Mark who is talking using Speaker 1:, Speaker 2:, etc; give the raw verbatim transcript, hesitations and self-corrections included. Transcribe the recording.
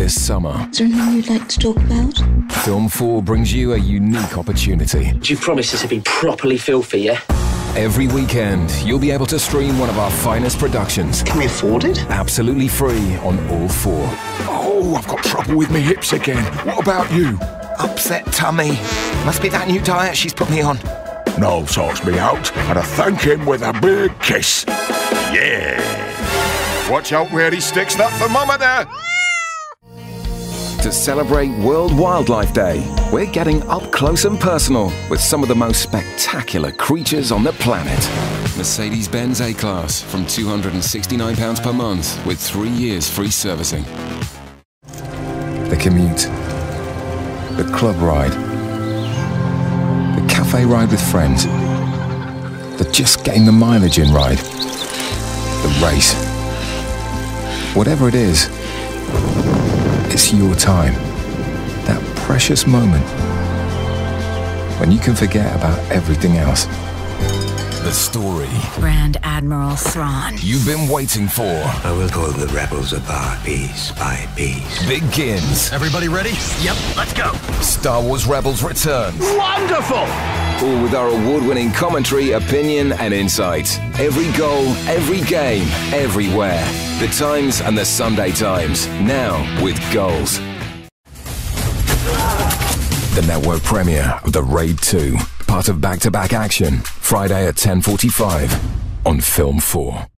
Speaker 1: this summer,
Speaker 2: Is there anything you'd like to talk about?
Speaker 1: Film four brings you a unique opportunity.
Speaker 3: Do you promise this to be properly filthy, yeah?
Speaker 1: Every weekend, you'll be able to stream one of our finest productions.
Speaker 3: Can we afford it?
Speaker 1: Absolutely free on All four.
Speaker 4: Oh, I've got trouble with me hips again. What about you?
Speaker 5: Upset tummy. Must be that new diet she's put me on.
Speaker 4: Noel sorts me out, and I thank him with a big kiss. Yeah. Watch out where he sticks that thermometer.
Speaker 1: To celebrate World Wildlife Day, we're getting up close and personal with some of the most spectacular creatures on the planet. Mercedes-Benz A-Class from two hundred sixty-nine pounds per month with three years free servicing. The commute. The club ride. The cafe ride with friends. The just getting the mileage in ride. The race. Whatever it is, it's your time. That precious moment when you can forget about everything else. The story
Speaker 6: Grand Admiral Thrawn
Speaker 1: you've been waiting for
Speaker 7: I will pull the rebels apart piece by piece.
Speaker 1: begins.
Speaker 8: Everybody ready? Yep, let's go.
Speaker 1: Star Wars Rebels returns.
Speaker 8: Wonderful!
Speaker 1: All with our award-winning commentary, opinion, and insight. Every goal, every game, everywhere. The Times and the Sunday Times. Now with goals. The network premiere of The Raid two. Part of back-to-back action. Friday at ten forty-five on Film four.